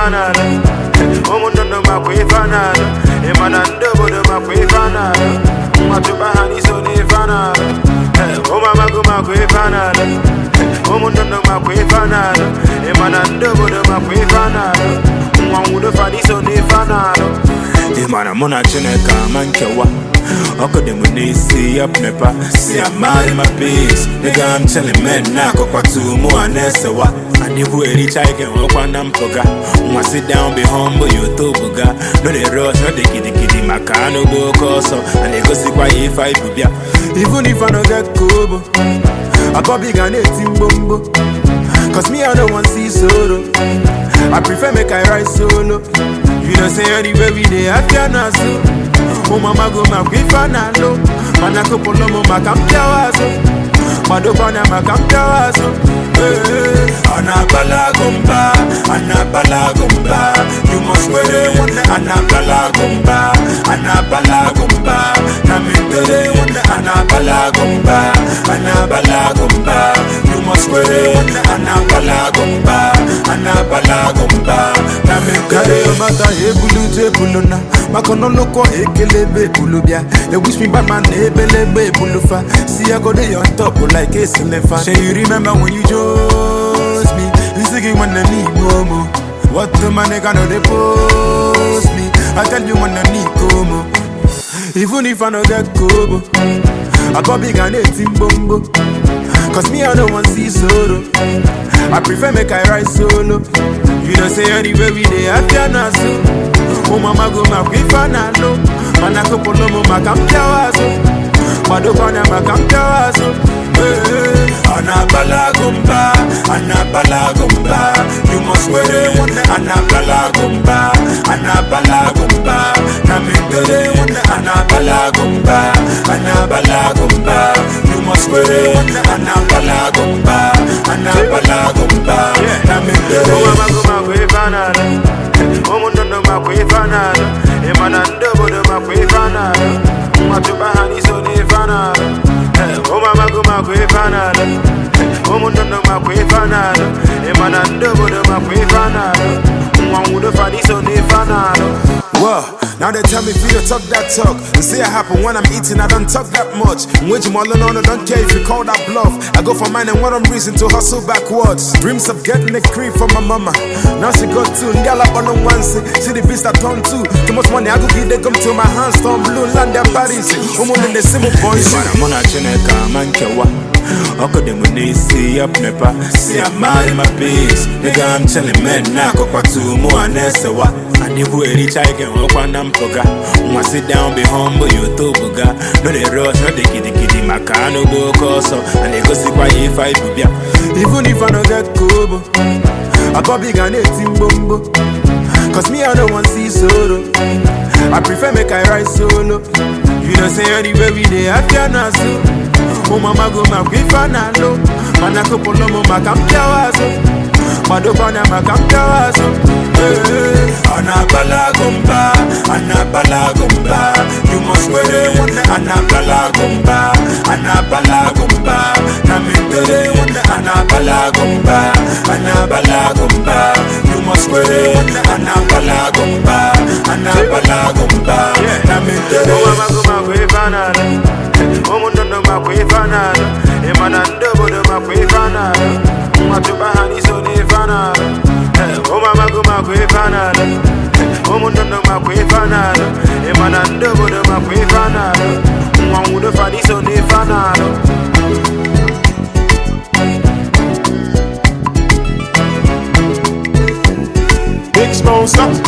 fanada. Omundo makwe fanada. Emanando bodo makwe fanada. Matuba hani so ne fanada. Omama go makwe fanada. Omundo makwe fanada. Emanando bodo makwe fanada. Mwangudo fani so ne fanada. Emana mona chineka mankewa. Oko de munisi up nepa. See I'm mad in my piece. Nigga I'm telling men na kwa tu mu anesewa. And if we reach I can walk on nampoga. Mwa sit down be humble you to buga. No they rush no they kidi makano go koso. And they go see why if I bubia. Even if I don't get kobo, I got big and 18 bombo. Cause me I don't want see solo. I prefer make I ride solo. You don't say anywhere we dey after na so. Oh mama go makwe fanalo. Manako polo mo makamtia wazo. Madopana makamtia wazo. Anabala gumba. You must wear it. Anabala gumba. Namintere anabala gumba. You must wear it. Anabala gumba. Namintere mata ebulu buluna. Makono loko ekelebe bulubia. They wish me bad man ebelebe bulufa. See I go there on top like a silver. Say you remember when you chose me? You singing when I need more. What the man gonna they post me? I tell you when I need como. Even if I don't get kobo, I got big and 18 bombo. Cause me I don't want see solo. I prefer make I ride solo. You don't say anywhere we dey after na so. Oh mama go makwe fanalo. Manako polo mo makamtia wazo. Madopana makamtia wazo. Anabala gumba. You must wear it. Anabala gumba. Namintere anabala gumba. You must wear it. Anabala gumba. Namintere mama go makwe fanada. Omundo makwe fanada. Emanando bodo makwe fanada. Matuba hani so ne fanada. Omama go makwe fanada. Omundo makwe fanada. Emanando bodo makwe fanada. Mwangudo fani so ne fanada. Whoa, now they tell me if you talk that talk. And say it happen when I'm eating, I don't talk that much. Which all on, I don't care if you call that bluff. I go for mine and what I'm reason to hustle backwards. Dreams of getting a cream from my mama. Now she got two, y'all up on one see the beast I turn to. Too much money, I go give they come to my hands, storm blue, land their bodies. I'm on the same boys. I'm on a chineka mankewa. Oko de munisi up nepa. See I'm mad in my piece. Nigga I'm telling men na kwa tu mu anesewa. And if we reach I can walk on nampoga. Mwa sit down be humble you to buga. No they rush no they kidi makano go koso. And they go see why if I bubia. Even if I don't get kobo, I got big and 18 bombo. Cause me I don't want see solo. I prefer make I ride solo. You don't say anywhere we dey after na so. Oh mama go makwe fanalo. Manako polo mo makamtia wazo. Madopana makamtia wazo. Anabala gumba. You must wear it. Anabala gumba. Namintere anabala gumba. You must wear it. Anabala gumba. Namintere mama go makwe fanada. Omundo makwe fanada. Emanando bodo makwe fanada. Matuba hani so ne fanada. Omama go makwe fanada. Omundo makwe fanada. Emanando bodo makwe fanada. Mwangudo fani so ne fanada. Big sponsor.